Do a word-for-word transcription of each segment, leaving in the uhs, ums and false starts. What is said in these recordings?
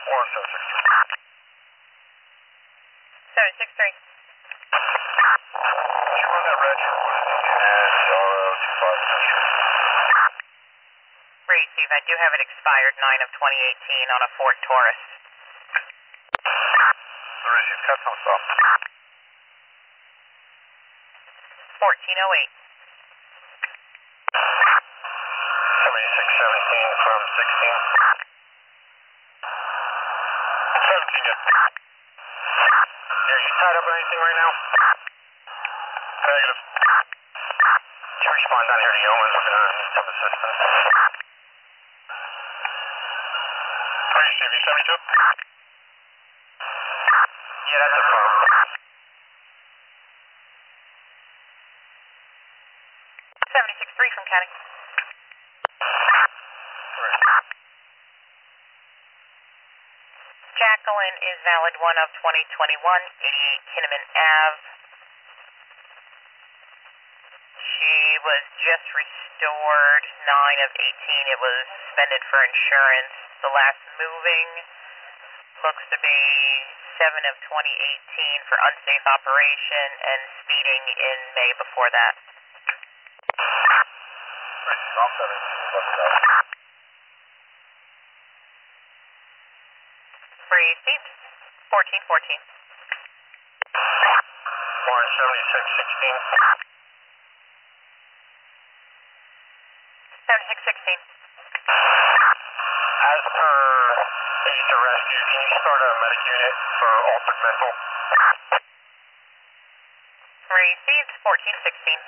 one seven six three. seven six three. Did you run that reg for what is it? And Charlo two five Century. Receive, I do have it expired nine of twenty eighteen on a Ford Taurus. The receive cut on stop. fourteen oh eight. seventy-six seventeen from sixteen. seventeen, yes. Are you tied up or anything right now? Negative. You respond down here to Yeoman, we're gonna need some assistance. Are you C V seventy-two? Yeah, that's a problem. seventy-six three from County. Jacqueline is valid one of twenty twenty-one, eighty-eight Kinnaman Ave. She was just restored nine of eighteen. It was suspended for insurance. The last moving looks to be seven of twenty eighteen for unsafe operation and speeding in May before that. Stop seventeen, let's go. Received. fourteen fourteen. One seventy-six sixteen. seventy-six sixteen. As per Ace to Rescue, can you start a medic unit for altered mental? Received. fourteen sixteen.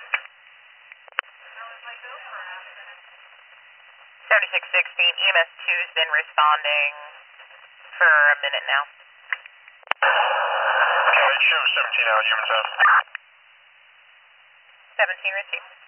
seventy-six sixteen. E M S two's been responding for a minute now. Okay, show seventeen out, human test. seventeen received.